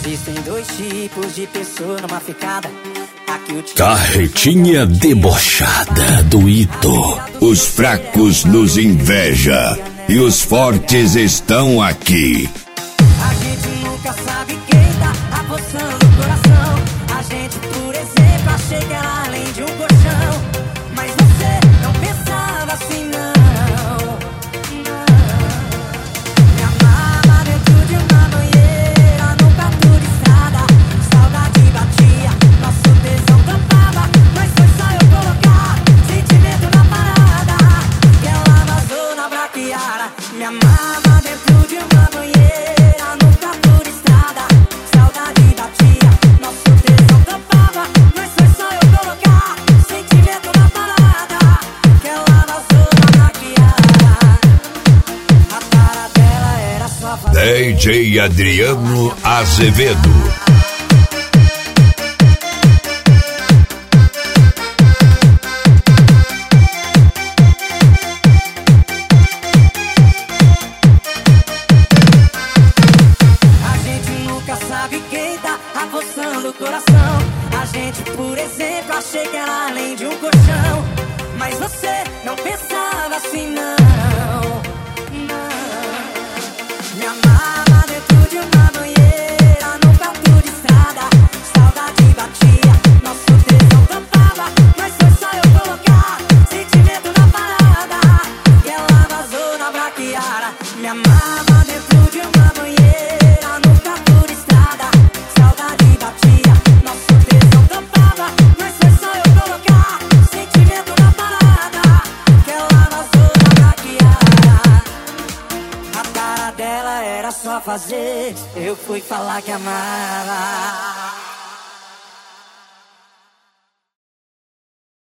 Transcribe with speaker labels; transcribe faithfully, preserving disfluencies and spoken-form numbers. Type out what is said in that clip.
Speaker 1: Existem dois tipos de pessoa numa ficada.
Speaker 2: Carretinha debochada do Ito.
Speaker 3: Os fracos nos inveja e os fortes estão aqui.
Speaker 1: A gente nunca sabe quem tá apostando o coração. A gente, por exemplo, achei que era além de um colchão. Mas você não pensava assim, não. Me amava dentro de uma banheira, num prato de estrada. Saudade batia, nosso tesão tampava. Mas foi só eu colocar sentimento na parada que ela vazou na braquiara. Me amava dentro de uma banheira, num prato de estrada. Saudade batia, nosso tesão tampava. Mas foi só eu colocar sentimento na parada que ela vazou na braquiara. A cara dela era só fazer.
Speaker 3: D J Adriano Azevedo.
Speaker 1: Sabe quem tá apostando o coração? A gente, por exemplo, achei que era além de um colchão. Mas você não pensava assim, não. Não. Me amava dentro de uma banheira, num prato de estrada. Saudade batia, nosso tesão tampava. Mas foi só eu colocar sentimento na parada que ela vazou na braquiara. Me amava dentro de uma banheira, num prato de estrada. Saudade batia, nosso tesão tampava. Mas foi só eu colocar sentimento na parada que ela vazou na braquiara. A cara dela era só fazer, eu fui falar que amava.